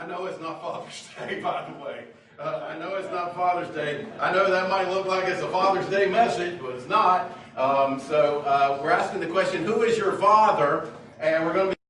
I know it's not Father's Day, by the way. I know it's not Father's Day. I know that might look like it's a Father's Day message, but it's not. So we're asking the question, who is your father? And we're going to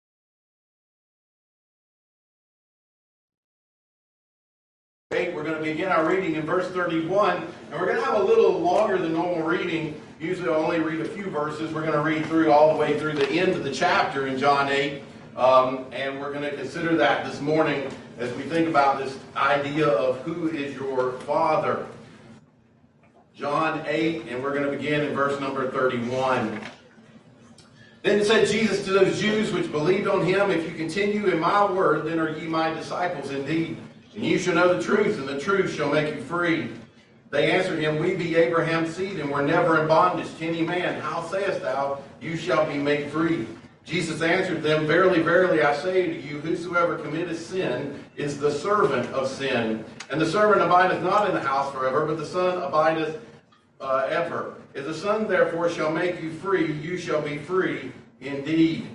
We're going to begin our reading in verse 31, and we're going to have a little longer than normal reading. Usually I only read a few verses. We're going to read through all the way through the end of the chapter in John 8, and we're going to consider that this morning as we think about this idea of who is your father. John 8, and we're going to begin in verse number 31. Then said Jesus to those Jews which believed on him, if you continue in my word, then are ye my disciples indeed. And you shall know the truth, and the truth shall make you free. They answered him, we be Abraham's seed, and were never in bondage to any man. How sayest thou, you shall be made free? Jesus answered them, verily, verily, I say to you, whosoever committeth sin is the servant of sin. And the servant abideth not in the house forever, but the Son abideth ever. If the Son therefore shall make you free, you shall be free indeed.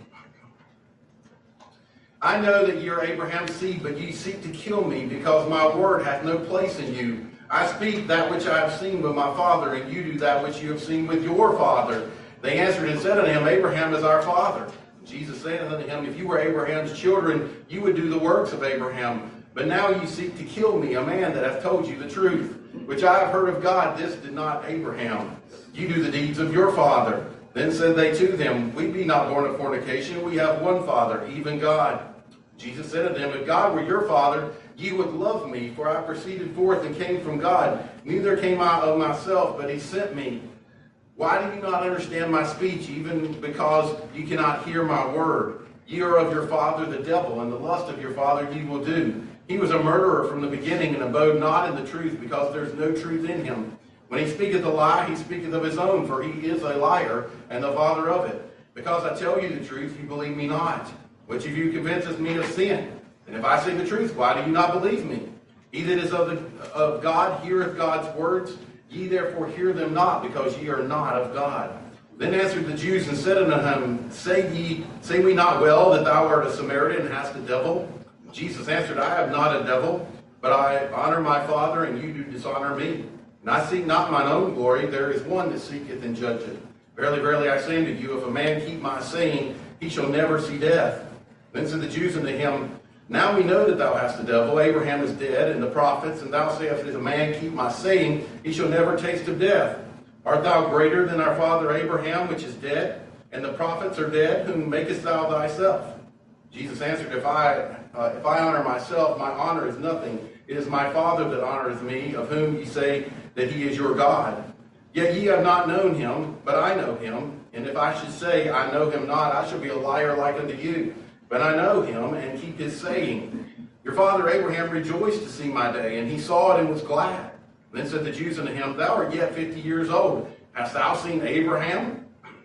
I know that ye are Abraham's seed, but ye seek to kill me, because my word hath no place in you. I speak that which I have seen with my father, and you do that which you have seen with your father. They answered and said unto him, Abraham is our father. Jesus said unto him, if you were Abraham's children, you would do the works of Abraham. But now ye seek to kill me, a man that hath told you the truth, which I have heard of God. This did not Abraham. You do the deeds of your father. Then said they to them, we be not born of fornication, we have one Father, even God. Jesus said unto them, if God were your father, ye would love me, for I proceeded forth and came from God. Neither came I of myself, but he sent me. Why do you not understand my speech, even because you cannot hear my word? Ye are of your father the devil, and the lust of your father ye will do. He was a murderer from the beginning, and abode not in the truth, because there is no truth in him. When he speaketh a lie, he speaketh of his own, for he is a liar, and the father of it. Because I tell you the truth, you believe me not. Which of you convinces me of sin? And if I say the truth, why do you not believe me? He that is of God heareth God's words. Ye therefore hear them not, because ye are not of God. Then answered the Jews and said unto him, Say we not well that thou art a Samaritan and hast a devil? Jesus answered, I have not a devil, but I honor my Father, and you do dishonor me. And I seek not mine own glory. There is one that seeketh and judgeth. Verily, verily, I say unto you, if a man keep my saying, he shall never see death. Then said the Jews unto him, now we know that thou hast a devil. Abraham is dead, and the prophets, and thou sayest, if a man keep my saying, he shall never taste of death. Art thou greater than our father Abraham, which is dead? And the prophets are dead, whom makest thou thyself? Jesus answered, if I honor myself, my honor is nothing. It is my Father that honoreth me, of whom ye say that he is your God. Yet ye have not known him, but I know him. And if I should say, I know him not, I shall be a liar like unto you. But I know him, and keep his saying. Your father Abraham rejoiced to see my day, and he saw it and was glad. Then said the Jews unto him, thou art yet 50 years old. Hast thou seen Abraham?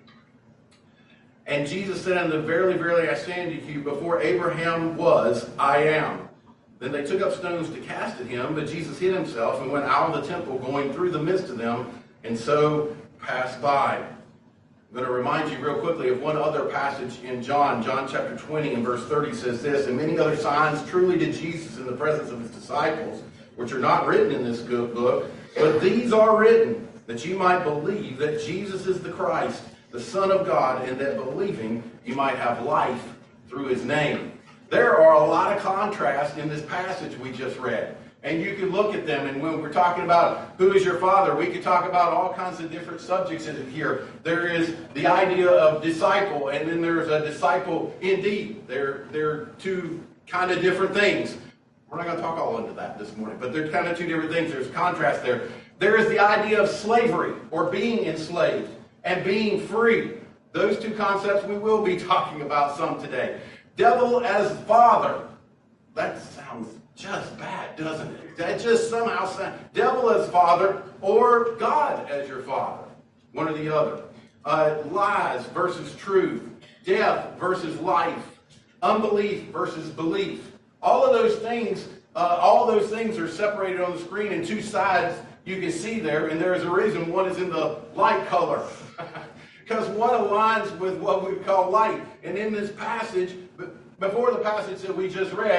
And Jesus said unto them, verily, verily, I say unto you, before Abraham was, I am. Then they took up stones to cast at him, but Jesus hid himself and went out of the temple, going through the midst of them, and so passed by. I'm going to remind you real quickly of one other passage in John chapter 20 and verse 30 says this, and many other signs truly did Jesus in the presence of his disciples, which are not written in this book, but these are written, that you might believe that Jesus is the Christ, the Son of God, and that believing you might have life through his name. There are a lot of contrasts in this passage we just read. And you can look at them, and when we're talking about who is your father, we could talk about all kinds of different subjects in here. There is the idea of disciple, and then there's a disciple indeed. They're two kind of different things. We're not going to talk all into that this morning, but they're kind of two different things. There's contrast there. There is the idea of slavery, or being enslaved, and being free. Those two concepts we will be talking about some today. Devil as father. That sounds just bad, doesn't it? That just somehow sounds... Devil as father, or God as your father. One or the other. Lies versus truth. Death versus life. Unbelief versus belief. All of those things are separated on the screen in two sides you can see there, and there is a reason one is in the light color. Because one aligns with what we call light. And in this passage, before the passage that we just read,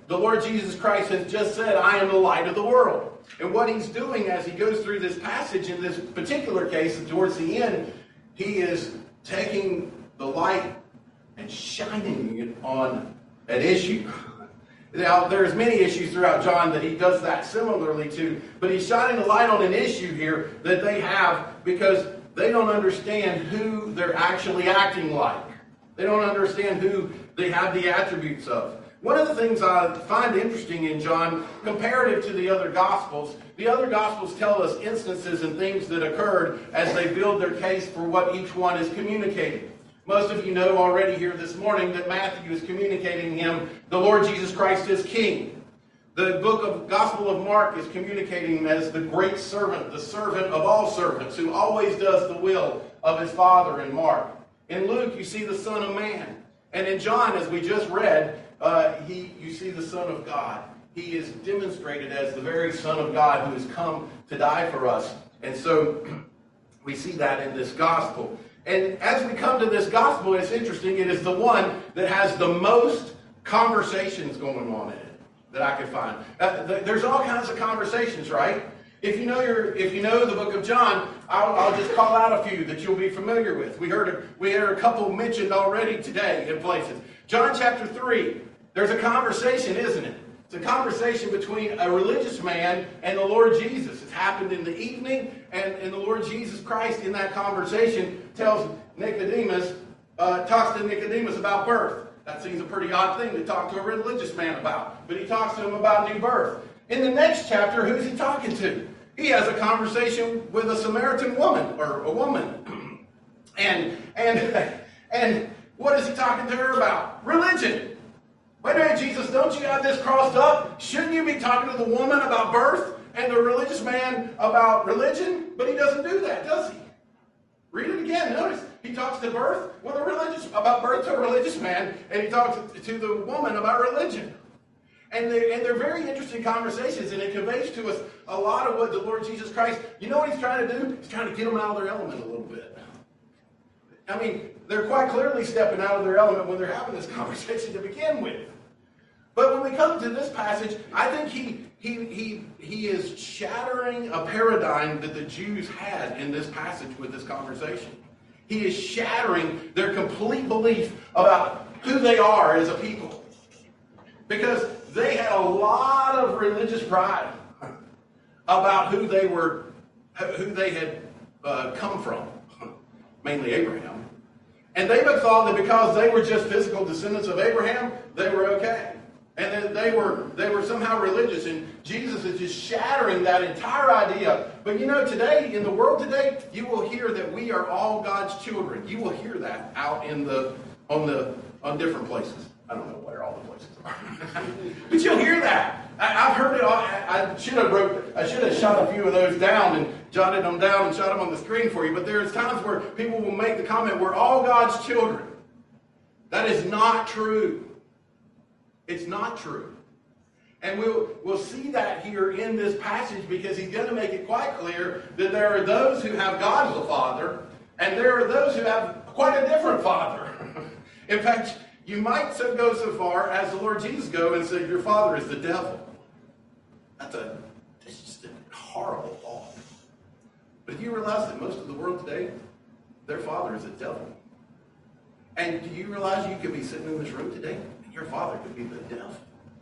the Lord Jesus Christ has just said, I am the light of the world. And what he's doing as he goes through this passage, in this particular case, towards the end, he is taking the light and shining it on an issue. Now, there's many issues throughout John that he does that similarly to, but he's shining the light on an issue here that they have because they don't understand who they're actually acting like. They don't understand who they have the attributes of. One of the things I find interesting in John, comparative to the other Gospels tell us instances and things that occurred as they build their case for what each one is communicating. Most of you know already here this morning that Matthew is communicating him, the Lord Jesus Christ is King. The Gospel of Mark is communicating him as the great servant, the servant of all servants, who always does the will of his Father in Mark. In Luke, you see the Son of Man. And in John, as we just read, you see the Son of God. He is demonstrated as the very Son of God who has come to die for us. And so we see that in this gospel. And as we come to this gospel, it's interesting. It is the one that has the most conversations going on in it that I could find. There's all kinds of conversations, right? If you know the book of John, I'll just call out a few that you'll be familiar with. We heard a couple mentioned already today in places. John chapter 3, there's a conversation, isn't it? It's a conversation between a religious man and the Lord Jesus. It's happened in the evening, and the Lord Jesus Christ in that conversation tells Nicodemus, talks to Nicodemus about birth. That seems a pretty odd thing to talk to a religious man about, but he talks to him about new birth. In the next chapter, who's he talking to? He has a conversation with a Samaritan woman, or a woman. And what is he talking to her about? Religion. Wait a minute, Jesus, don't you have this crossed up? Shouldn't you be talking to the woman about birth and the religious man about religion? But he doesn't do that, does he? Read it again. Notice, he talks to birth about birth to a religious man, and he talks to the woman about religion. And they're very interesting conversations, and it conveys to us a lot of what the Lord Jesus Christ, you know what he's trying to do? He's trying to get them out of their element a little bit. I mean, they're quite clearly stepping out of their element when they're having this conversation to begin with. But when we come to this passage, I think he is shattering a paradigm that the Jews had in this passage with this conversation. He is shattering their complete belief about who they are as a people. Because they had a lot of religious pride about who they had come from, mainly Abraham. And they thought that because they were just physical descendants of Abraham, they were okay. And that they were somehow religious. And Jesus is just shattering that entire idea. But you know, today, in the world today, you will hear that we are all God's children. You will hear that out on different places. I don't know where all the places are. But you'll hear that. I've heard it all. I should have shot a few of those down and jotted them down and shot them on the screen for you. But there's times where people will make the comment, we're all God's children. That is not true. It's not true. And we'll see that here in this passage because he's going to make it quite clear that there are those who have God as a father, and there are those who have quite a different father. In fact, you might go so far as the Lord Jesus go and say, your father is the devil. That's just a horrible thought. But do you realize that most of the world today, their father is a devil? And do you realize you could be sitting in this room today and your father could be the devil?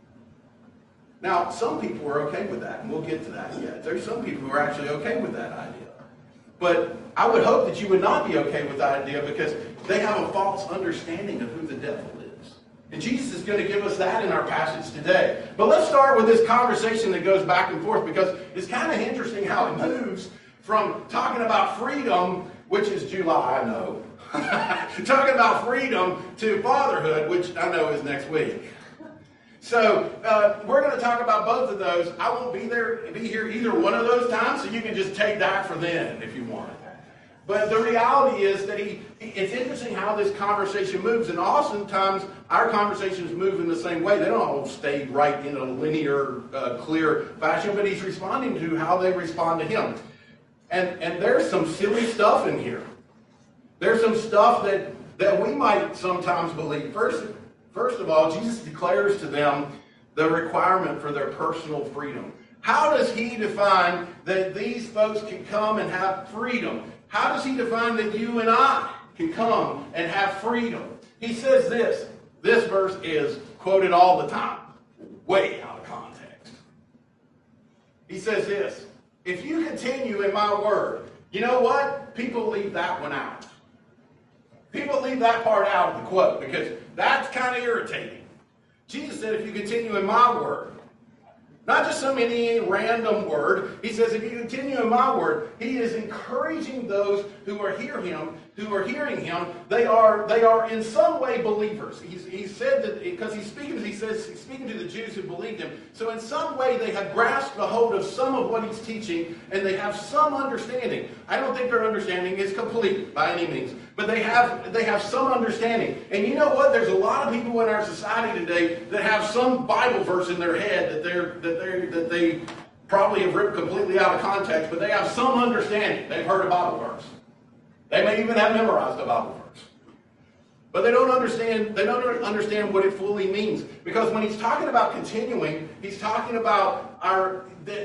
Now, some people are okay with that, and we'll get to that yet. There's some people who are actually okay with that idea. But I would hope that you would not be okay with that idea because they have a false understanding of who the devil is. And Jesus is going to give us that in our passage today. But let's start with this conversation that goes back and forth because it's kind of interesting how it moves from talking about freedom, which is July, I know, talking about freedom to fatherhood, which I know is next week. So we're going to talk about both of those. I won't be here either one of those times, so you can just take that for then if you want. But the reality is that it's interesting how this conversation moves, and oftentimes our conversations move in the same way. They don't all stay right in a linear, clear fashion, but he's responding to how they respond to him. And there's some silly stuff in here. There's some stuff that we might sometimes believe. First of all, Jesus declares to them the requirement for their personal freedom. How does he define that these folks can come and have freedom? How does he define that you and I can come and have freedom? He says this. This verse is quoted all the time, way out of context. He says this, if you continue in my word, you know what? People leave that one out. People leave that part out of the quote because that's kind of irritating. Jesus said, if you continue in my word, not just some any random word. He says, if you continue in my word, he is encouraging those who are hearing him. They are in some way believers. He said that because he's speaking to the Jews who believed him. So in some way they have grasped the hold of some of what he's teaching, and they have some understanding. I don't think their understanding is complete by any means, but they have some understanding. And you know what? There's a lot of people in our society today that have some Bible verse in their head that they probably have ripped completely out of context, but they have some understanding. They've heard a Bible verse. They may even have memorized a Bible verse. But they don't understand what it fully means. Because when he's talking about continuing, he's talking about our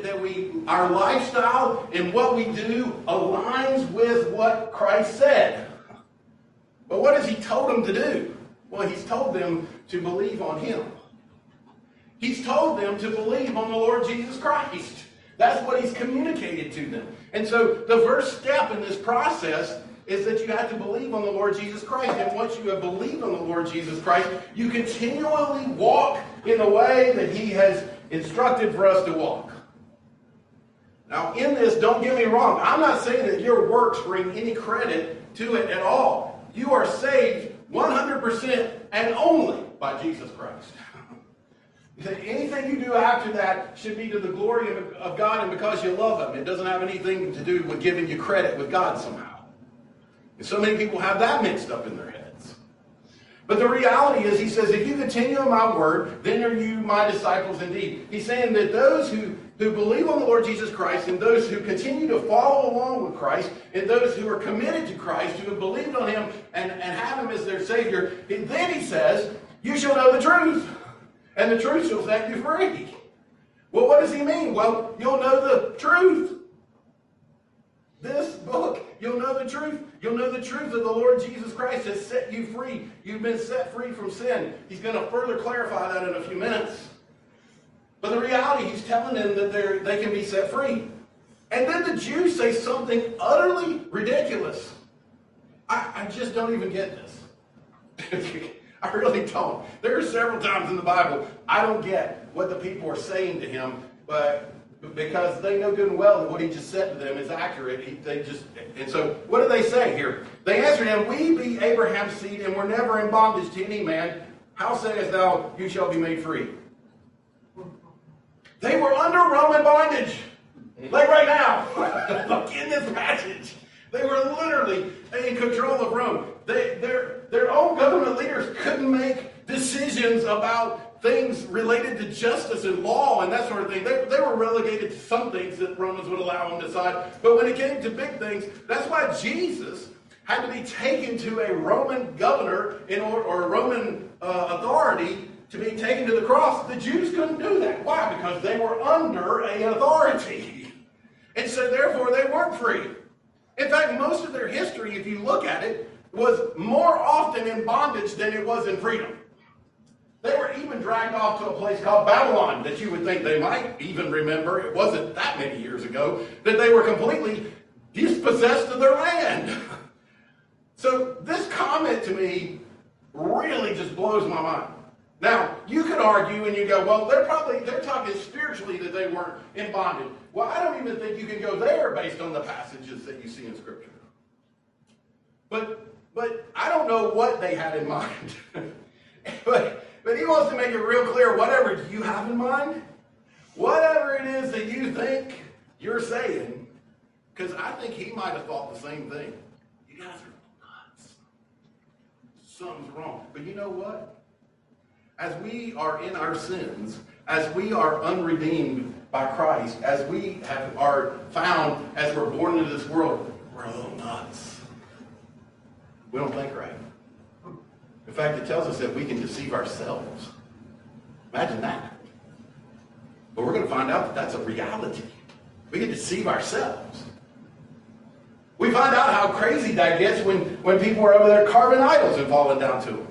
lifestyle and what we do aligns with what Christ said. But what has he told them to do? Well, he's told them to believe on him. He's told them to believe on the Lord Jesus Christ. That's what he's communicated to them. And so the first step in this process is that you have to believe on the Lord Jesus Christ. And once you have believed on the Lord Jesus Christ, you continually walk in the way that he has instructed for us to walk. Now, in this, don't get me wrong. I'm not saying that your works bring any credit to it at all. You are saved 100% and only by Jesus Christ. Anything you do after that should be to the glory of God and because you love him. It doesn't have anything to do with giving you credit with God somehow. And so many people have that mixed up in their heads. But the reality is, he says, if you continue in my word, then are you my disciples indeed. He's saying that those who believe on the Lord Jesus Christ and those who continue to follow along with Christ and those who are committed to Christ, who have believed on him and have him as their Savior, and then he says, you shall know the truth. And the truth shall set you free. Well, what does he mean? Well, you'll know the truth. This book, you'll know the truth. You'll know the truth of the Lord Jesus Christ has set you free. You've been set free from sin. He's going to further clarify that in a few minutes. But the reality, he's telling them that they can be set free. And then the Jews say something utterly ridiculous. I just don't even get this. I really don't. There are several times in the Bible I don't get what the people are saying to him, but because they know good and well that what he just said to them is accurate. And so what do they say here? They answered him, we be Abraham's seed and were never in bondage to any man. How sayest thou, you shall be made free? They were under Roman bondage. Like right now. Look in this passage. They were literally in control of Rome. Their own government leaders couldn't make decisions about things related to justice and law and that sort of thing. They were relegated to some things that Romans would allow them to decide. But when it came to big things, that's why Jesus had to be taken to a Roman governor or a Roman authority to be taken to the cross. The Jews couldn't do that. Why? Because they were under an authority. And so therefore they weren't free. In fact, most of their history, if you look at it, was more often in bondage than it was in freedom. They were even dragged off to a place called Babylon that you would think they might even remember. It wasn't that many years ago that they were completely dispossessed of their land. So this comment to me really just blows my mind. Now, you could argue and you go, well, they're talking spiritually that they weren't in bondage. Well, I don't even think you can go there based on the passages that you see in Scripture. But I don't know what they had in mind. but he wants to make it real clear, whatever you have in mind, whatever it is that you think you're saying, because I think he might have thought the same thing. You guys are nuts. Something's wrong. But you know what? As we are in our sins, as we are unredeemed by Christ, as we are found as we're born into this world, we're a little nuts. We don't think right. In fact, it tells us that we can deceive ourselves. Imagine that. But we're going to find out that that's a reality. We can deceive ourselves. We find out how crazy that gets when people are over there carving idols and falling down to them.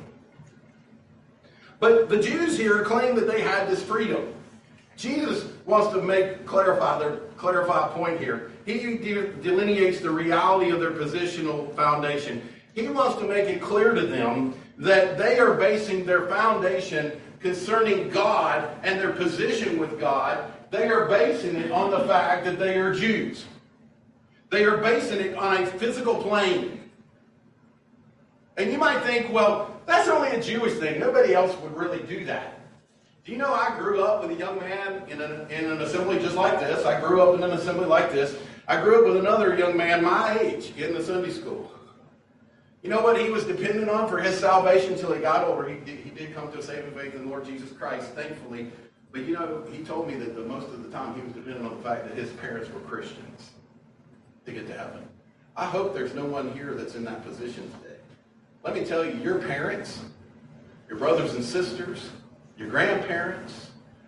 But the Jews here claim that they had this freedom. Jesus wants to clarify a point here. He delineates the reality of their positional foundation. He wants to make it clear to them that they are basing their foundation concerning God and their position with God. They are basing it on the fact that they are Jews. They are basing it on a physical plane. And you might think, well, that's only a Jewish thing. Nobody else would really do that. Do you know I grew up with a young man in an assembly just like this. I grew up in an assembly like this. I grew up with another young man my age in the Sunday school. You know what he was dependent on for his salvation until he got older? He did come to a saving faith in the Lord Jesus Christ, thankfully. But you know, he told me that most of the time he was dependent on the fact that his parents were Christians to get to heaven. I hope there's no one here that's in that position today. Let me tell you, your parents, your brothers and sisters, your grandparents,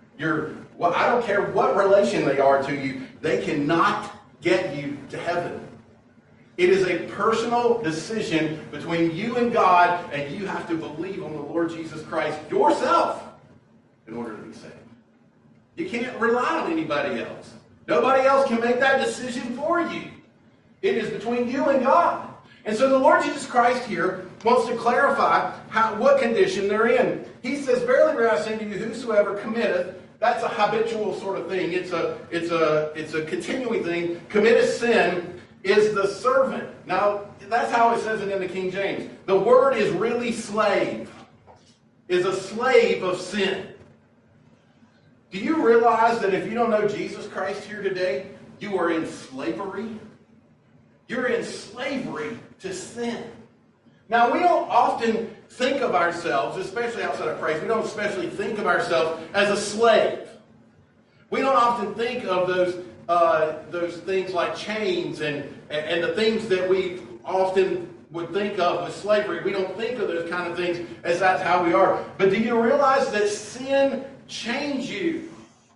I don't care what relation they are to you, they cannot get you to heaven. It is a personal decision between you and God, and you have to believe on the Lord Jesus Christ yourself in order to be saved. You can't rely on anybody else. Nobody else can make that decision for you. It is between you and God. And so the Lord Jesus Christ here wants to clarify what condition they're in. He says, "Verily, verily, I say to you, whosoever committeth," that's a habitual sort of thing. It's a continuing thing. "Committeth sin is the servant." Now, that's how it says it in the King James. The word is really slave. Is a slave of sin. Do you realize that if you don't know Jesus Christ here today, you are in slavery? You're in slavery to sin. Now, we don't often think of ourselves, especially outside of Christ, we don't especially think of ourselves as a slave. We don't often think of those things like chains and the things that we often would think of with slavery. We don't think of those kind of things as that's how we are. But do you realize that sin changed you?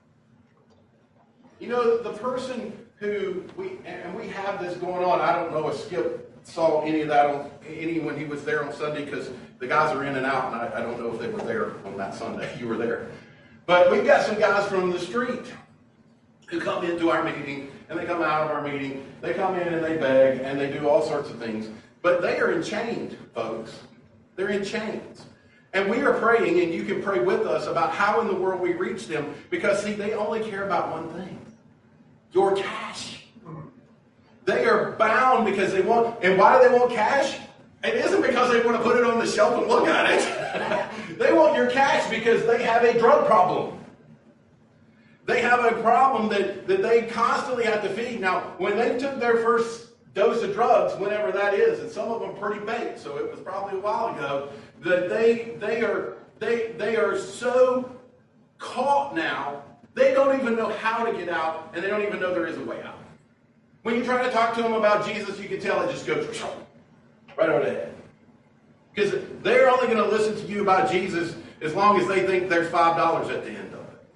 You know, the person who we have this going on. I don't know if Skip saw any of that when he was there on Sunday, because the guys are in and out, and I don't know if they were there on that Sunday. You were there. But we've got some guys from the street who come into our meeting, and they come out of our meeting. They come in and they beg, and they do all sorts of things. But they are enchained, folks. They're in chains. And we are praying, and you can pray with us about how in the world we reach them, because, see, they only care about one thing. Your cash. They are bound because they want, and why do they want cash? It isn't because they want to put it on the shelf and look at it. They want your cash because they have a drug problem. They have a problem that they constantly have to feed. Now, when they took their first dose of drugs, whenever that is, and some of them pretty baked, so it was probably a while ago, that they are so caught now, they don't even know how to get out, and they don't even know there is a way out. When you try to talk to them about Jesus, you can tell it just goes right over the head. Because they're only going to listen to you about Jesus as long as they think there's $5 at the end of it.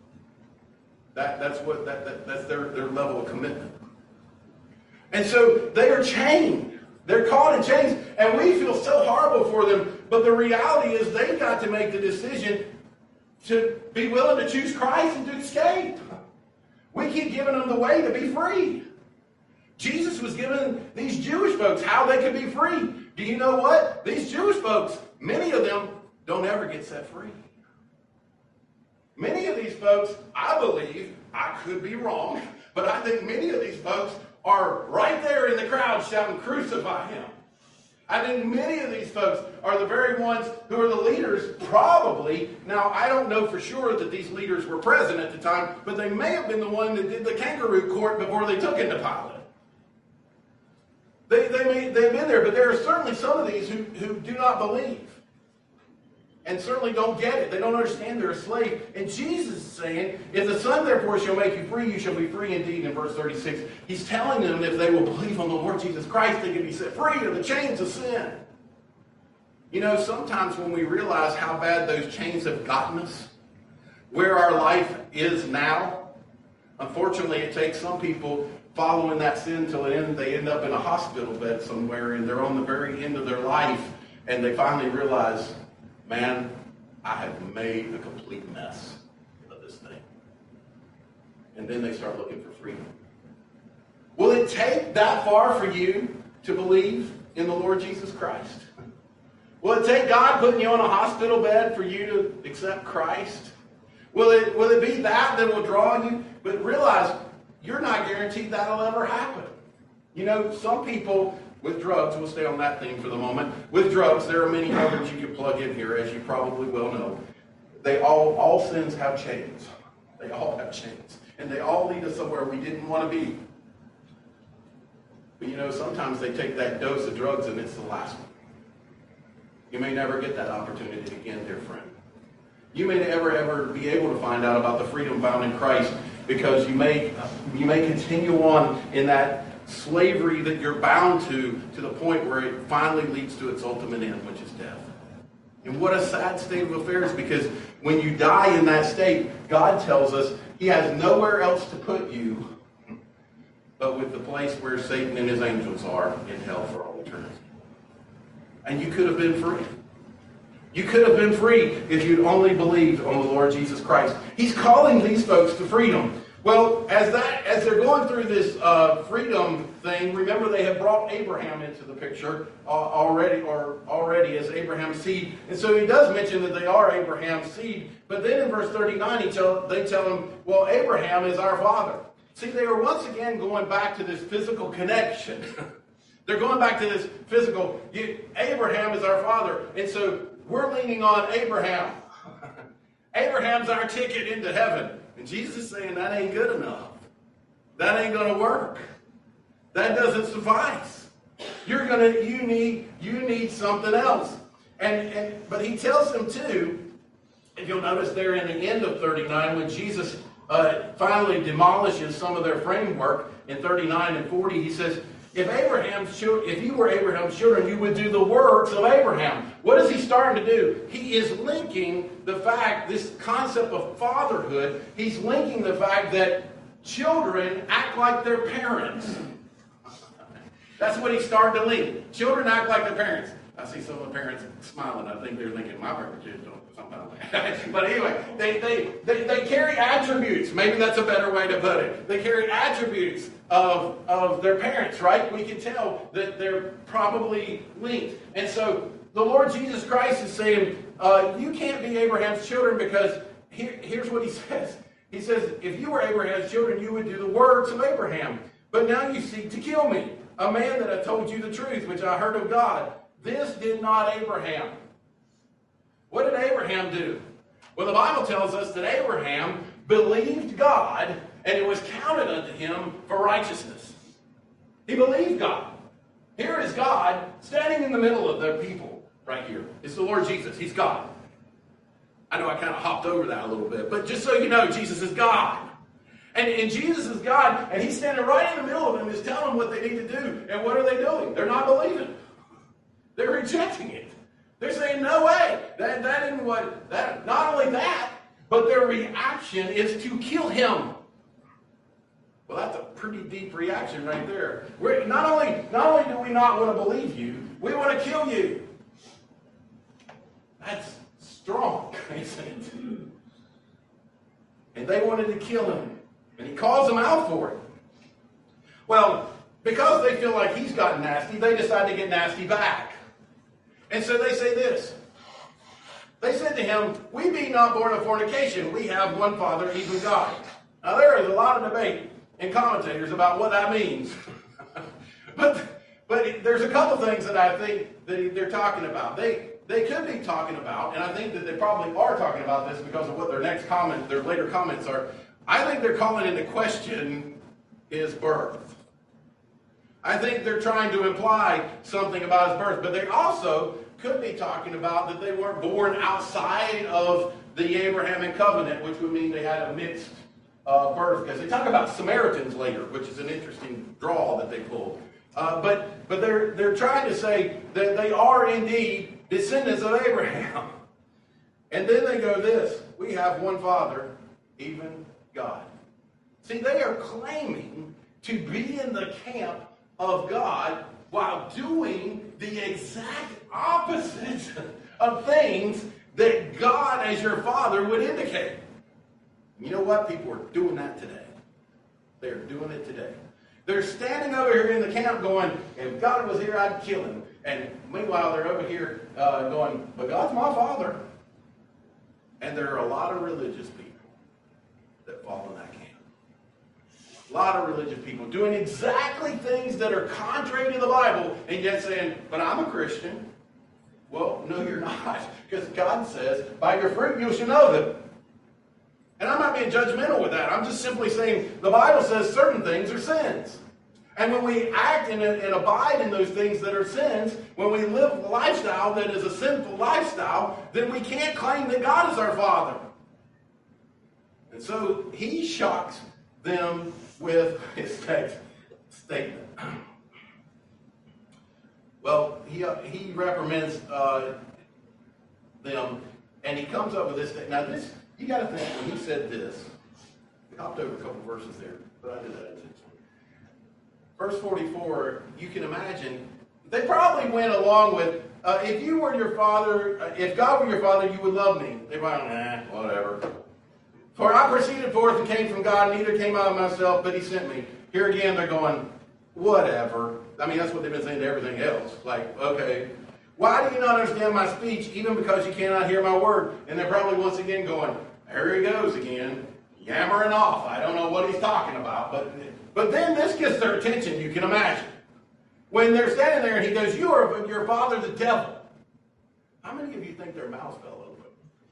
That's their level of commitment. And so they are chained. They're caught in chains, and we feel so horrible for them. But the reality is they've got to make the decision to be willing to choose Christ and to escape. We keep giving them the way to be free. Jesus was giving these Jewish folks how they could be free. Do you know what? These Jewish folks, many of them don't ever get set free. Many of these folks, I believe, I could be wrong, but I think many of these folks are right there in the crowd shouting, "Crucify him." I think many of these folks are the very ones who are the leaders, probably. Now, I don't know for sure that these leaders were present at the time, but they may have been the one that did the kangaroo court before they took him to Pilate. They've been there, but there are certainly some of these who do not believe and certainly don't get it. They don't understand they're a slave. And Jesus is saying, if the Son therefore shall make you free, you shall be free indeed, in verse 36. He's telling them if they will believe on the Lord Jesus Christ, they can be set free of the chains of sin. You know, sometimes when we realize how bad those chains have gotten us, where our life is now, Unfortunately, it takes some people following that sin till they end up in a hospital bed somewhere, and they're on the very end of their life, and they finally realize, man, I have made a complete mess of this thing. And then they start looking for freedom. Will it take that far for you to believe in the Lord Jesus Christ? Will it take God putting you on a hospital bed for you to accept Christ? Will it be that will draw you? But realize, you're not guaranteed that'll ever happen. You know, some people with drugs, we'll stay on that theme for the moment. With drugs, there are many others you can plug in here, as you probably well know. All sins have chains. They all have chains. And they all lead us somewhere we didn't want to be. But you know, sometimes they take that dose of drugs and it's the last one. You may never get that opportunity again, dear friend. You may never ever be able to find out about the freedom found in Christ, because you may continue on in that slavery that you're bound to the point where it finally leads to its ultimate end, which is death. And what a sad state of affairs, because when you die in that state, God tells us He has nowhere else to put you but with the place where Satan and his angels are, in hell for all eternity. And you could have been free. You could have been free if you'd only believed on the Lord Jesus Christ. He's calling these folks to freedom. Well, as they're going through this freedom thing, remember they have brought Abraham into the picture already as Abraham's seed. And so he does mention that they are Abraham's seed. But then in verse 39, they tell him, well, Abraham is our father. See, they are once again going back to this physical connection. They're going back to this physical, Abraham is our father. And so we're leaning on Abraham. Abraham's our ticket into heaven. And Jesus is saying that ain't good enough. That ain't going to work. That doesn't suffice. You need something else. But he tells them too, if you'll notice there in the end of 39, when Jesus finally demolishes some of their framework in 39 and 40, he says, if you were Abraham's children, you would do the works of Abraham. What is he starting to do? He is linking the fact, this concept of fatherhood, he's linking the fact that children act like their parents. That's what he's starting to link. Children act like their parents. I see some of the parents smiling. I think they're thinking, my parents don't sometimes. But anyway, they carry attributes. Maybe that's a better way to put it. They carry attributes of their parents, right? We can tell that they're probably linked. And so the Lord Jesus Christ is saying, you can't be Abraham's children, because here's what he says. He says, if you were Abraham's children, you would do the works of Abraham. But now you seek to kill me, a man that I told you the truth, which I heard of God. This did not Abraham. What did Abraham do? Well, the Bible tells us that Abraham believed God, and it was counted unto him for righteousness. He believed God. Here is God standing in the middle of their people right here. It's the Lord Jesus. He's God. I know I kind of hopped over that a little bit, but just so you know, Jesus is God. And Jesus is God, and he's standing right in the middle of them, is telling them what they need to do. And what are they doing? They're not believing. They're rejecting it. They're saying, no way. That isn't what, that, not only that, but their reaction is to kill him. Well, that's a pretty deep reaction right there. Not only do we not want to believe you, we want to kill you. That's strong, isn't it? And they wanted to kill him. And he calls them out for it. Well, because they feel like he's gotten nasty, they decide to get nasty back. And so they say this. They said to him, we be not born of fornication. We have one Father, even God. Now there is a lot of debate in commentators about what that means. but there's a couple things that I think that they're talking about. They could be talking about, and I think that they probably are talking about this because of what their later comments are. I think they're calling into question his birth. I think they're trying to imply something about his birth, but they also could be talking about that they weren't born outside of the Abrahamic covenant, which would mean they had a mixed birth, because they talk about Samaritans later, which is an interesting draw that they pull. But they're trying to say that they are indeed descendants of Abraham. And then they go this, we have one Father, even God. See, they are claiming to be in the camp of God while doing the exact opposite of things that God as your Father would indicate. You know what? People are doing that today. They're doing it today. They're standing over here in the camp going, if God was here, I'd kill him. And meanwhile, they're over here going, but God's my Father. And there are a lot of religious people that fall in that camp. A lot of religious people doing exactly things that are contrary to the Bible and yet saying, but I'm a Christian. Well, no, you're not. Because God says, by your fruit you shall know them. And I'm not being judgmental with that. I'm just simply saying the Bible says certain things are sins. And when we act and abide in those things that are sins, when we live a lifestyle that is a sinful lifestyle, then we can't claim that God is our Father. And so he shocks them with his next statement. Well, he reprimands them, and he comes up with this thing. Now, this, you got to think, when he said this, we hopped over a couple verses there, but I did that intentionally. Verse 44, you can imagine, they probably went along with, if you were your father, if God were your father, you would love me. They probably, whatever. For I proceeded forth and came from God, neither came I of myself, but he sent me. Here again, they're going, whatever. I mean, that's what they've been saying to everything else. Like, okay, why do you not understand my speech, even because you cannot hear my word? And they're probably once again going, there he goes again, yammering off. I don't know what he's talking about. But then this gets their attention, you can imagine. When they're standing there and he goes, you are your father the devil. How many of you think their mouths fell open?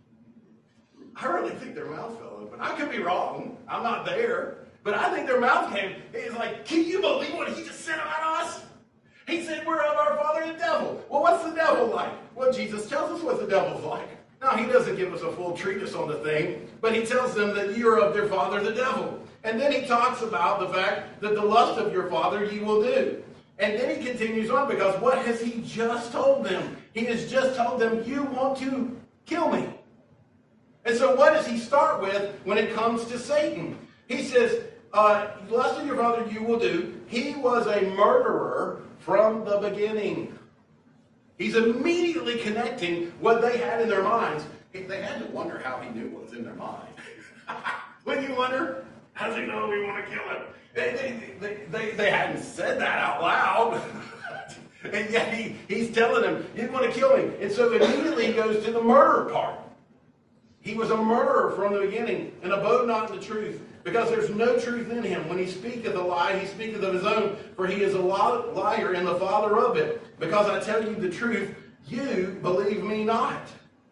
I really think their mouths fell open. I could be wrong. I'm not there. But I think their mouth came. It's like, can you believe what he just said about us? He said we're of our father the devil. Well, what's the devil like? Well, Jesus tells us what the devil's like. Now, he doesn't give us a full treatise on the thing, but he tells them that you are of their father the devil. And then he talks about the fact that the lust of your father ye will do. And then he continues on, because what has he just told them? He has just told them, you want to kill me. And so what does he start with when it comes to Satan? He says, lust of your father you will do. He was a murderer from the beginning. He's immediately connecting what they had in their minds. They had to wonder how he knew what was in their mind. When you wonder, how does he know we want to kill him? They hadn't said that out loud. And yet he's telling them, you want to kill him. And so immediately he goes to the murder part. He was a murderer from the beginning and abode not in the truth, because there's no truth in him. When he speaketh a lie, he speaketh of his own, for he is a liar and the father of it. Because I tell you the truth, you believe me not.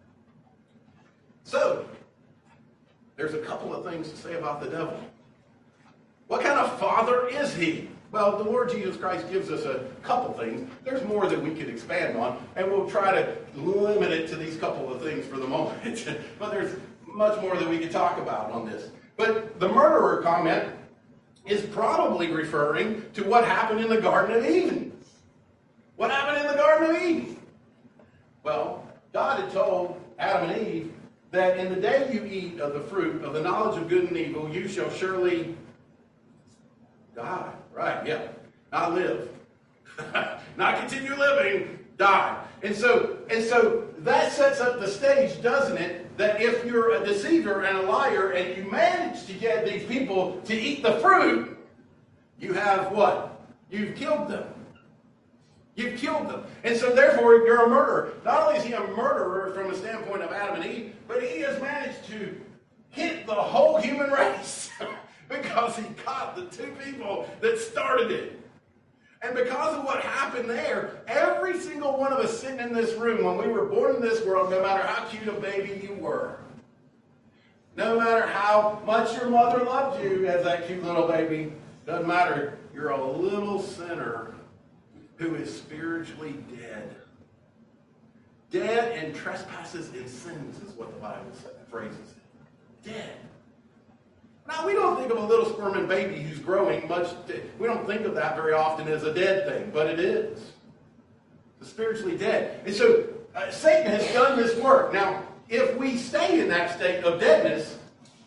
So, there's a couple of things to say about the devil. What kind of father is he? Well, the Lord Jesus Christ gives us a couple things. There's more that we could expand on, and we'll try to limit it to these couple of things for the moment. But there's much more that we could talk about on this. But the murderer comment is probably referring to what happened in the Garden of Eden. What happened in the Garden of Eden? Well, God had told Adam and Eve that in the day you eat of the fruit of the knowledge of good and evil, you shall surely die. Right, yeah. Not live. Not continue living, die. And so that sets up the stage, doesn't it? That if you're a deceiver and a liar and you manage to get these people to eat the fruit, you have what? You've killed them. You've killed them. And so therefore you're a murderer. Not only is he a murderer from the standpoint of Adam and Eve, but he has managed to hit the whole human race. Because he caught the two people that started it. And because of what happened there, every single one of us sitting in this room, when we were born in this world, no matter how cute a baby you were, no matter how much your mother loved you as that cute little baby, doesn't matter, you're a little sinner who is spiritually dead. Dead in trespasses and sins is what the Bible phrases it. Dead. Now, we don't think of a little squirming baby who's growing much. We don't think of that very often as a dead thing, but it is. It's spiritually dead. And so Satan has done this work. Now, if we stay in that state of deadness,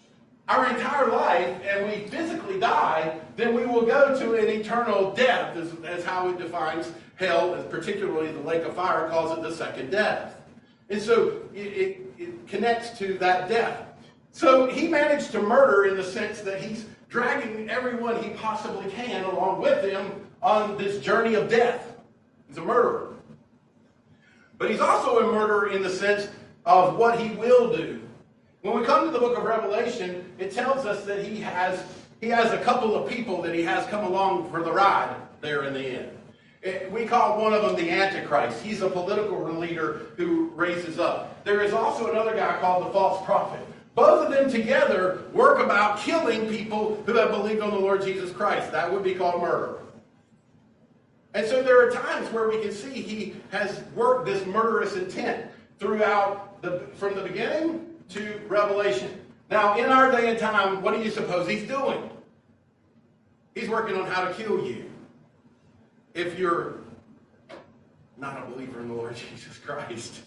our entire life and we physically die, then we will go to an eternal death, as how it defines hell, and particularly the lake of fire calls it the second death. And so it connects to that death. So he managed to murder in the sense that he's dragging everyone he possibly can along with him on this journey of death. He's a murderer. But he's also a murderer in the sense of what he will do. When we come to the book of Revelation, it tells us that he has a couple of people that he has come along for the ride there in the end. We call one of them the Antichrist. He's a political leader who raises up. There is also another guy called the false prophet. Both of them together work about killing people who have believed on the Lord Jesus Christ. That would be called murder. And so there are times where we can see he has worked this murderous intent throughout from the beginning to Revelation. Now, in our day and time, what do you suppose he's doing? He's working on how to kill you. If you're not a believer in the Lord Jesus Christ.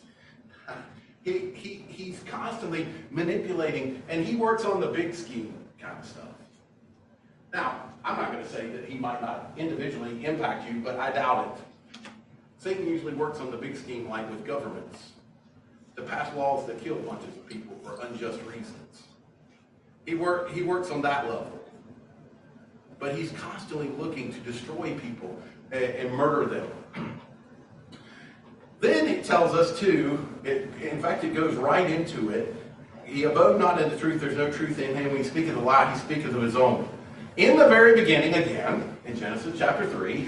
He's constantly manipulating, and he works on the big scheme kind of stuff. Now, I'm not going to say that he might not individually impact you, but I doubt it. Satan usually works on the big scheme like with governments, to pass laws that kill bunches of people for unjust reasons. He works on that level. But he's constantly looking to destroy people and murder them. Then it tells us too, in fact it goes right into it, he abode not in the truth, there's no truth in him. When he speaketh a lie, he speaketh of his own. In the very beginning, again, in Genesis chapter 3,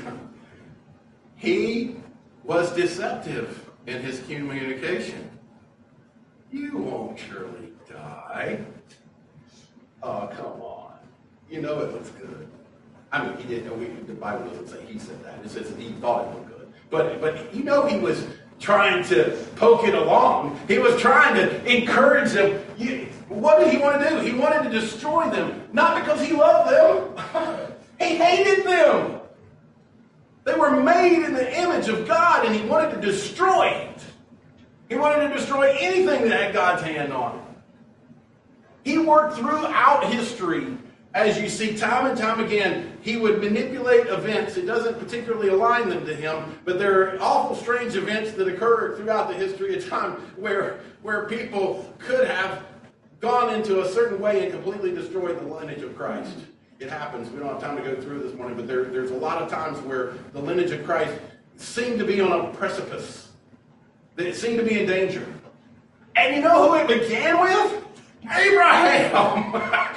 he was deceptive in his communication. You won't surely die. Oh, come on. You know it looks good. I mean, he didn't. The Bible doesn't say he said that. It says that he thought it looked good. But you know he was trying to poke it along. He was trying to encourage them. What did he want to do? He wanted to destroy them. Not because he loved them. He hated them. They were made in the image of God, and he wanted to destroy it. He wanted to destroy anything that had God's hand on it. He worked throughout history. As you see time and time again, he would manipulate events. It doesn't particularly align them to him, but there are awful strange events that occur throughout the history of time where people could have gone into a certain way and completely destroyed the lineage of Christ. It happens. We don't have time to go through this morning, but there's a lot of times where the lineage of Christ seemed to be on a precipice. It seemed to be in danger. And you know who it began with? Abraham.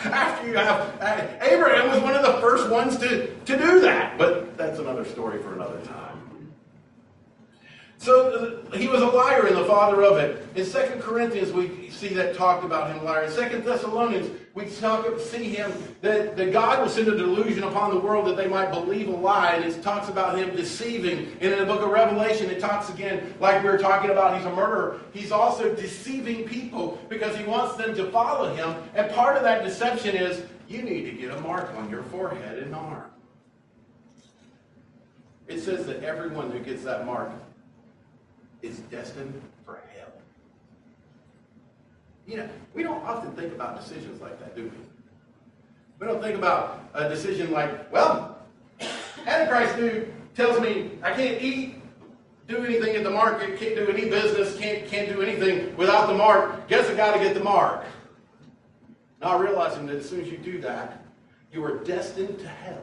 Abraham was one of the first ones to do that. But that's another story for another time. So he was a liar and the father of it. In 2 Corinthians, we see that talked about him liar. In 2 Thessalonians, we see him that God will send a delusion upon the world that they might believe a lie. And it talks about him deceiving. And in the book of Revelation, it talks again, like we were talking about, he's a murderer. He's also deceiving people because he wants them to follow him. And part of that deception is, you need to get a mark on your forehead and arm. It says that everyone who gets that mark is destined for hell. You know, we don't often think about decisions like that, do we? We don't think about a decision like, well, Antichrist dude tells me I can't do anything at the market, can't do any business, can't do anything without the mark. Guess I got to get the mark. Not realizing that as soon as you do that, you are destined to hell.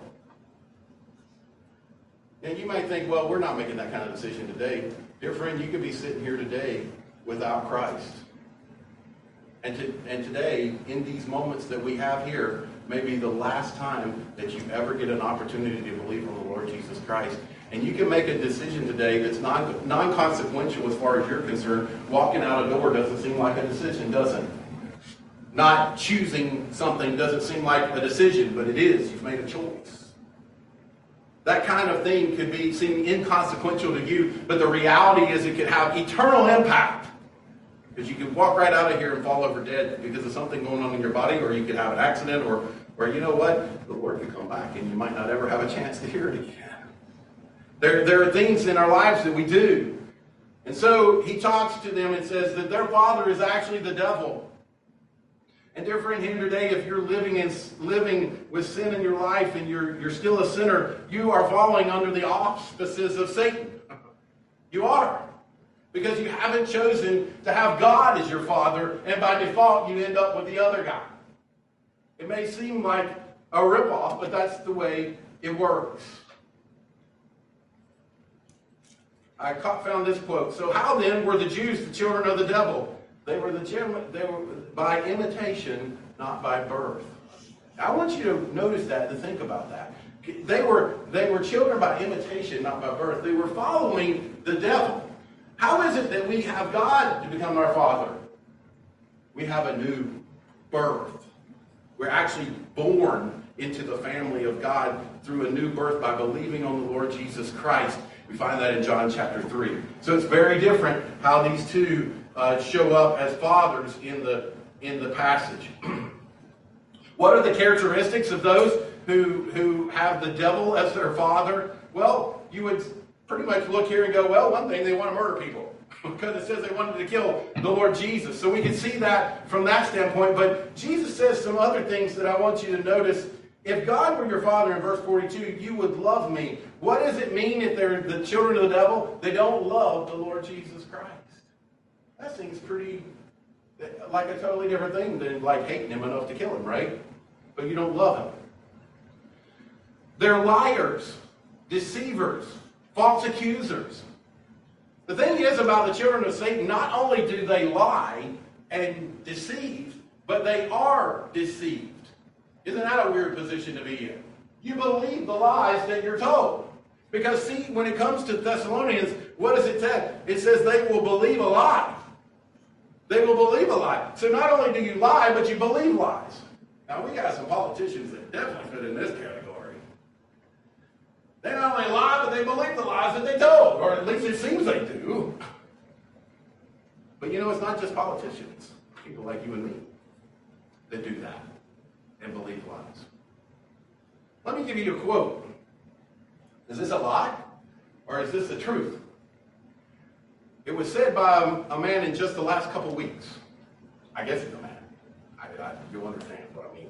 And you might think, well, we're not making that kind of decision today. Dear friend, you could be sitting here today without Christ. And today, in these moments that we have here, may be the last time that you ever get an opportunity to believe in the Lord Jesus Christ. And you can make a decision today that's non-consequential as far as you're concerned. Walking out a door doesn't seem like a decision, does it? Not choosing something doesn't seem like a decision, but it is. You've made a choice. That kind of thing could seem inconsequential to you, but the reality is it could have eternal impact. Because you could walk right out of here and fall over dead because of something going on in your body, or you could have an accident, or you know what? The Lord could come back and you might not ever have a chance to hear it again. There are things in our lives that we do. And so he talks to them and says that their father is actually the devil. And dear friend, here today, if you're living with sin in your life and you're still a sinner, you are falling under the auspices of Satan. You are. Because you haven't chosen to have God as your father, and by default you end up with the other guy. It may seem like a ripoff, but that's the way it works. I found this quote. So how then were the Jews the children of the devil? They were by imitation, not by birth. I want you to notice that, to think about that. They were children by imitation, not by birth. They were following the devil. How is it that we have God to become our Father? We have a new birth. We're actually born into the family of God through a new birth by believing on the Lord Jesus Christ. We find that in John chapter 3. So it's very different how these two show up as fathers in the passage. What are the characteristics of those who have the devil as their father? Well, you would pretty much look here and go, well, one thing, they want to murder people. Because it says they wanted to kill the Lord Jesus. So we can see that from that standpoint. But Jesus says some other things that I want you to notice. If God were your father in verse 42, you would love me. What does it mean if they're the children of the devil? They don't love the Lord Jesus Christ. That seems pretty like a totally different thing than like hating him enough to kill him, right? But you don't love him. They're liars, deceivers, false accusers. The thing is about the children of Satan, not only do they lie and deceive, but they are deceived. Isn't that a weird position to be in? You believe the lies that you're told. Because see, when it comes to Thessalonians, what does it say? It says they will believe a lie. They will believe a lie. So not only do you lie, but you believe lies. Now we got some politicians that definitely fit in this category. They not only lie, but they believe the lies that they told. Or at least it seems they do. But you know, it's not just politicians. People like you and me that do that and believe lies. Let me give you a quote. Is this a lie? Or is this the truth? It was said by a man in just the last couple weeks. I guess it's a man. You'll understand what I mean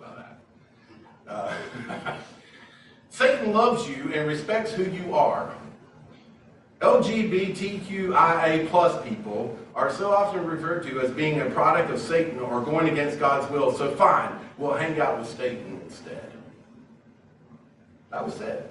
by that. Satan loves you and respects who you are. LGBTQIA plus people are so often referred to as being a product of Satan or going against God's will. So fine, we'll hang out with Satan instead. That was said.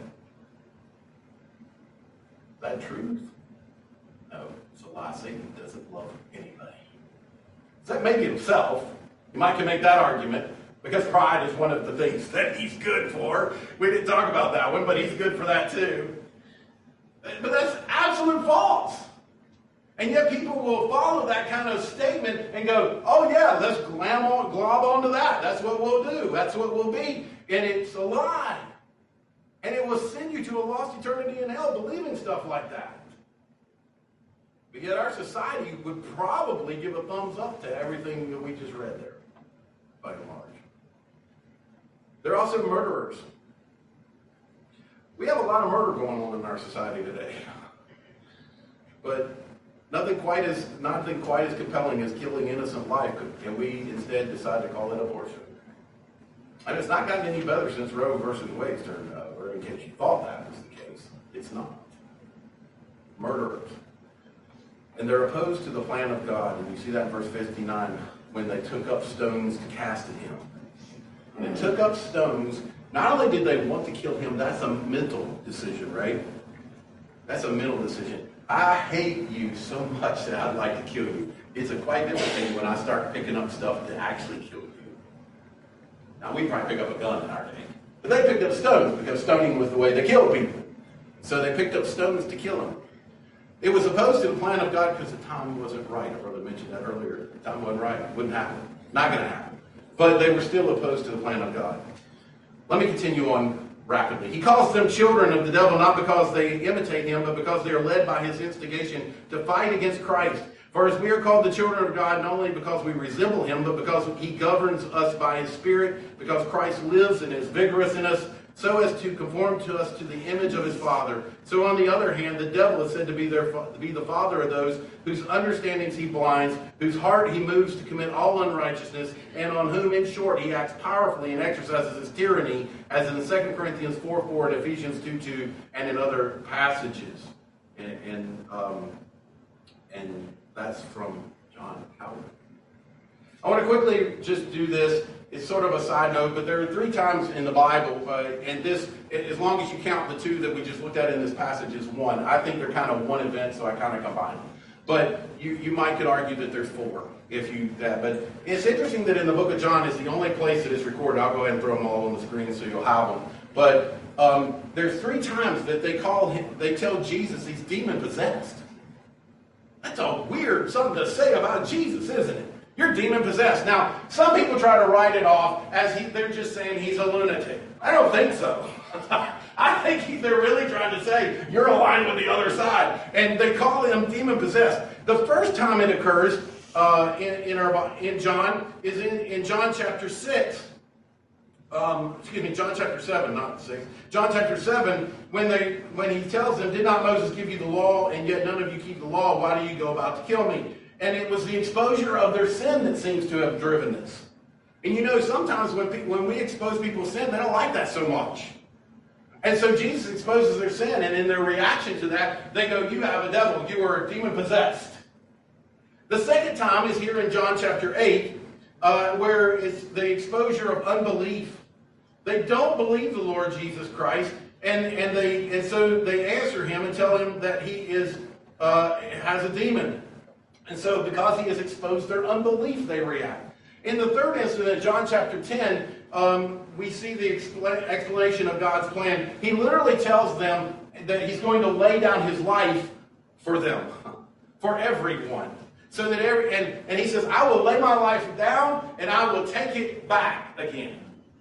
Is that truth? No, it's a lie. Satan doesn't love anybody. Except maybe himself. You might can make that argument. Because pride is one of the things that he's good for. We didn't talk about that one, but he's good for that too. But that's absolute false. And yet people will follow that kind of statement and go, oh yeah, let's glob onto that. That's what we'll do. That's what we'll be. And it's a lie. And it will send you to a lost eternity in hell believing stuff like that. But yet our society would probably give a thumbs up to everything that we just read there, by and large. They're also murderers. We have a lot of murder going on in our society today. But nothing quite as compelling as killing innocent life, and we instead decide to call it abortion. And it's not gotten any better since Roe versus Wade turned out, or in case you thought that was the case. It's not. Murderers. And they're opposed to the plan of God. And you see that in verse 59, when they took up stones to cast at him. And they took up stones. Not only did they want to kill him, that's a mental decision, right? That's a mental decision. I hate you so much that I'd like to kill you. It's a quite different thing when I start picking up stuff to actually kill you. Now, we probably pick up a gun in our day. But they picked up stones because stoning was the way they killed people. So they picked up stones to kill him. It was opposed to the plan of God because the time wasn't right. Our brother mentioned that earlier. The time wasn't right. It wouldn't happen. Not going to happen. But they were still opposed to the plan of God. Let me continue on rapidly. He calls them children of the devil not because they imitate him, but because they are led by his instigation to fight against Christ. For as we are called the children of God, not only because we resemble him, but because he governs us by his Spirit, because Christ lives and is vigorous in us, so as to conform to us to the image of his Father. So on the other hand, the devil is said to be the father of those whose understandings he blinds, whose heart he moves to commit all unrighteousness, and on whom, in short, he acts powerfully and exercises his tyranny, as in 2 Corinthians 4:4 and Ephesians 2:2, and in other passages. And that's from John Calvin. I want to quickly just do this. It's sort of a side note, but there are 3 times in the Bible, and this, as long as you count the 2 that we just looked at in this passage, is 1. I think they're kind of one event, so I kind of combine them. But you could argue that there's 4 if you that. But it's interesting that in the book of John is the only place that is recorded. I'll go ahead and throw them all on the screen so you'll have them. But there's 3 times that they tell Jesus he's demon possessed. That's a weird something to say about Jesus, isn't it? You're demon-possessed. Now, some people try to write it off as they're just saying he's a lunatic. I don't think so. I think they're really trying to say you're aligned with the other side. And they call him demon-possessed. The first time it occurs in John is in John chapter 6. John chapter 7, not 6. John chapter 7, when he tells them, "Did not Moses give you the law, and yet none of you keep the law? Why do you go about to kill me?" And it was the exposure of their sin that seems to have driven this. And you know, sometimes when we expose people's sin, they don't like that so much. And so Jesus exposes their sin, and in their reaction to that, they go, "You have a devil. You are demon-possessed." The second time is here in John chapter 8, where it's the exposure of unbelief. They don't believe the Lord Jesus Christ, and so they answer him and tell him that he has a demon. And so because he has exposed their unbelief, they react. In the third incident, John chapter 10, we see the explanation of God's plan. He literally tells them that he's going to lay down his life for them, for everyone. So that and he says, "I will lay my life down and I will take it back again."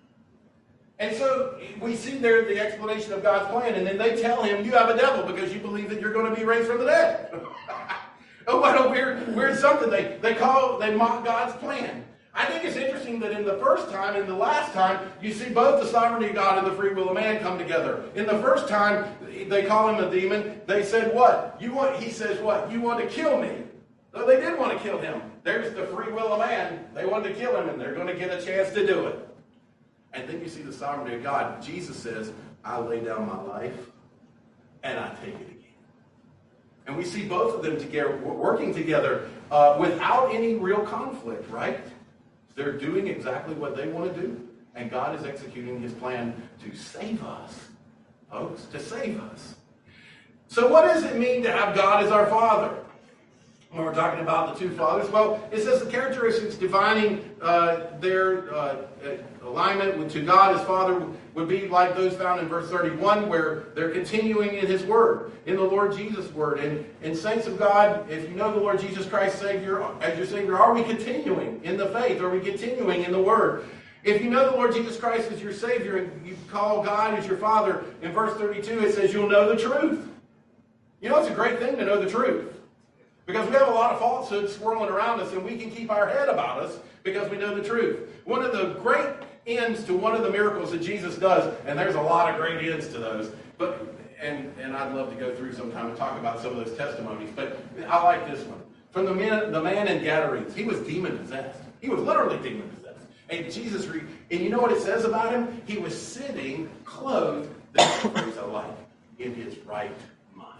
And so we see there the explanation of God's plan, and then they tell him, "You have a devil because you believe that you're going to be raised from the dead." Oh, what a weird something. They mock God's plan. I think it's interesting that in the first time and the last time, you see both the sovereignty of God and the free will of man come together. In the first time, they call him a demon. They said, "What? He says, what? You want to kill me?" So they did want to kill him. There's the free will of man. They wanted to kill him, and they're going to get a chance to do it. And then you see the sovereignty of God. Jesus says, "I lay down my life, and I take it again." And we see both of them together, working together without any real conflict, right? They're doing exactly what they want to do. And God is executing his plan to save us, folks, to save us. So what does it mean to have God as our Father? When we're talking about the 2 fathers, well, it says the characteristics defining their alignment to God as Father would be like those found in verse 31, where they're continuing in his word, in the Lord Jesus' word. And saints of God, if you know the Lord Jesus Christ as your Savior, are we continuing in the faith? Are we continuing in the word? If you know the Lord Jesus Christ as your Savior and you call God as your Father, in verse 32 it says you'll know the truth. You know, it's a great thing to know the truth. Because we have a lot of falsehoods swirling around us, and we can keep our head about us because we know the truth. One of the great ends to one of the miracles that Jesus does, and there's a lot of great ends to those, and I'd love to go through sometime and talk about some of those testimonies, but I like this one. From the man in Gadarenes, he was demon-possessed. He was literally demon-possessed. And Jesus, and you know what it says about him? He was sitting clothed, this is a life, in his right mind.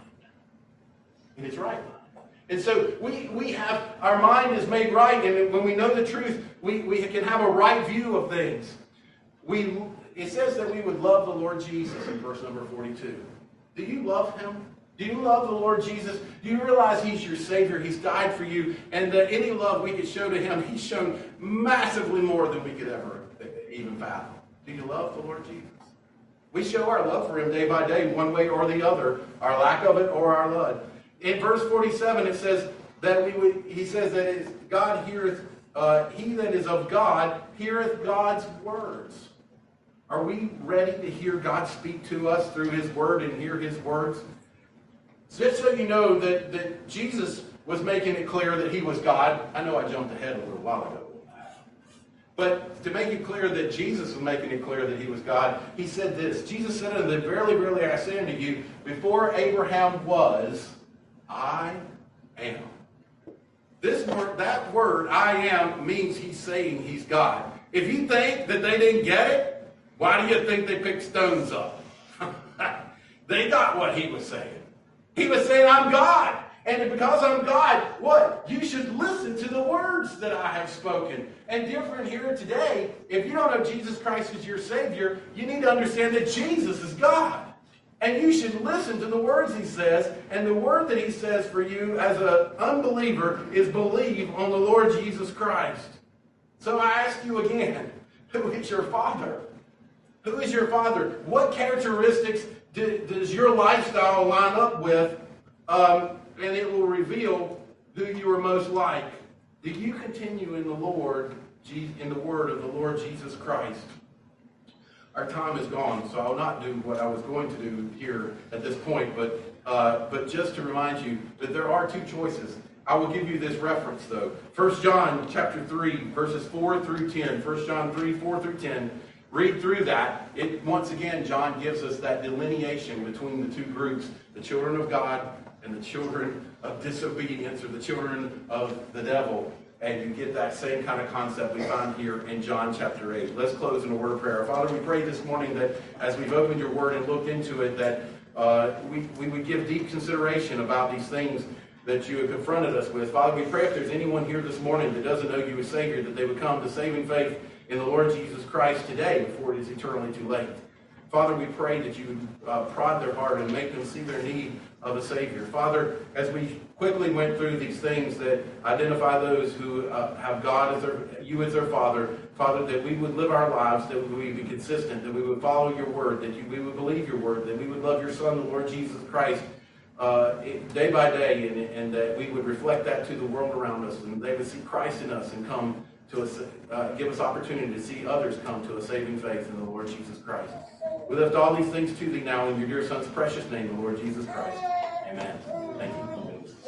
In his right mind. And so we have, our mind is made right, and when we know the truth, we can have a right view of things. It says that we would love the Lord Jesus in verse number 42. Do you love him? Do you love the Lord Jesus? Do you realize he's your Savior? He's died for you, and that any love we could show to him, he's shown massively more than we could ever even fathom. Do you love the Lord Jesus? We show our love for him day by day, one way or the other, our lack of it or our love. In verse 47, it says that he says that God heareth, he that is of God heareth God's words. Are we ready to hear God speak to us through his word and hear his words? Just so you know that Jesus was making it clear that he was God. I know I jumped ahead a little while ago. But to make it clear that Jesus was making it clear that he was God, he said this. Jesus said unto them, verily, verily, I say unto you, before Abraham was, I am. This word, that word, I am, means he's saying he's God. If you think that they didn't get it, why do you think they picked stones up? They got what he was saying. He was saying, I'm God. And because I'm God, what? You should listen to the words that I have spoken. And different here today, if you don't know Jesus Christ as your Savior, you need to understand that Jesus is God. And you should listen to the words he says. And the word that he says for you as an unbeliever is believe on the Lord Jesus Christ. So I ask you again, who is your Father? Who is your Father? What characteristics does your lifestyle line up with? And it will reveal who you are most like. Do you continue in the Lord, in the word of the Lord Jesus Christ? Our time is gone, so I will not do what I was going to do here at this point, but just to remind you that there are two choices. I will give you this reference, though. 1 John chapter 3, verses 4 through 10. 1 John 3, 4 through 10. Read through that. Once again, John gives us that delineation between the two groups, the children of God and the children of disobedience, or the children of the devil. And you get that same kind of concept we find here in John chapter 8. Let's close in a word of prayer. Father, we pray this morning that as we've opened your word and looked into it, that we would give deep consideration about these things that you have confronted us with. Father, we pray if there's anyone here this morning that doesn't know you as Savior, that they would come to saving faith in the Lord Jesus Christ today before it is eternally too late. Father, we pray that you would prod their heart and make them see their need of a Savior. Father, as we quickly went through these things that identify those who have God as you as their Father, Father, that we would live our lives, that we would be consistent, that we would follow your word, that we would believe your word, that we would love your Son, the Lord Jesus Christ, day by day, and that we would reflect that to the world around us, and they would see Christ in us and come to us, give us opportunity to see others come to a saving faith in the Lord Jesus Christ. We lift all these things to thee now in your dear Son's precious name, the Lord Jesus Christ. Amen. Thank you.